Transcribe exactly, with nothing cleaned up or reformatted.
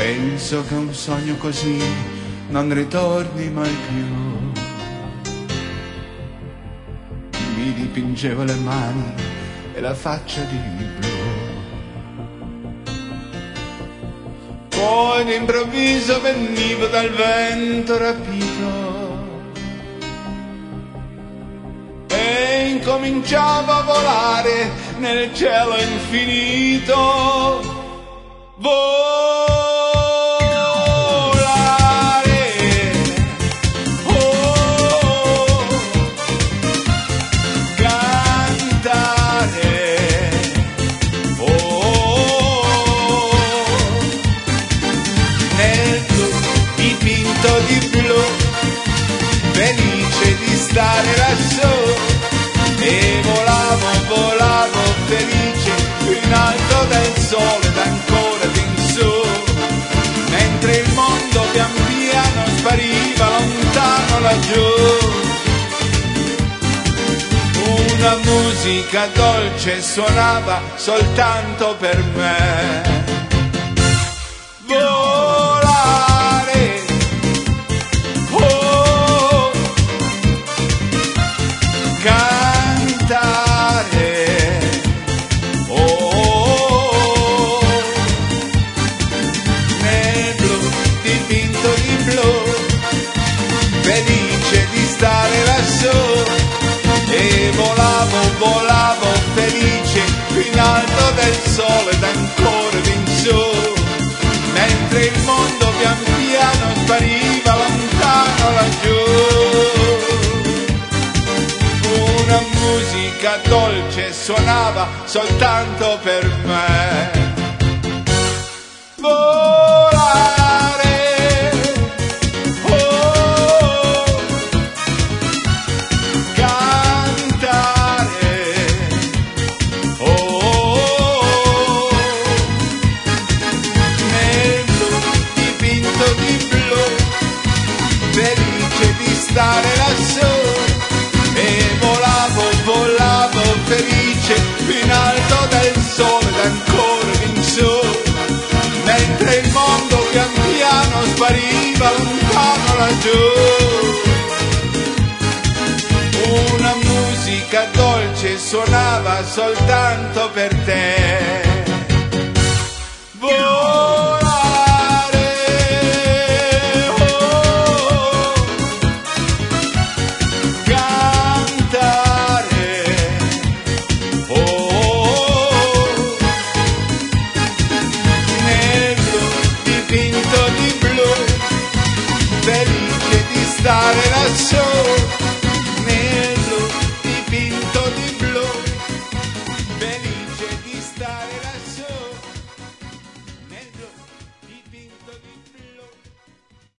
Penso che un sogno così non ritorni mai più. Mi dipingevo le mani e la faccia di blu. Poi d'improvviso venivo dal vento rapito e incominciavo a volare nel cielo infinito. Volare, oh, cantare, oh, nel blu dipinto di blu, felice di stare lassù, e volavo, volavo felice in alto del sole ed ancora in su, mentre il mondo pian piano spariva lontano laggiù. Una musica dolce suonava soltanto per me. Volare, oh, cantare, oh, nel blu dipinto di blu, felice di stare lassù, e volavo, volavo felice in alto del sole ed ancora in su, mentre il mondo pian piano spariva lontano laggiù. Una musica dolce suonava soltanto per me. Volare, oh, cantare, oh, nel blu dipinto di blu, felice di stare lassù, e volavo, volavo felice in alto del sole ed ancora in su, mentre il mondo pian piano spariva lontano laggiù. Una musica dolce suonava soltanto per te. Volare, oh, cantare, oh, nel blu dipinto di blu, felice di stare lassù,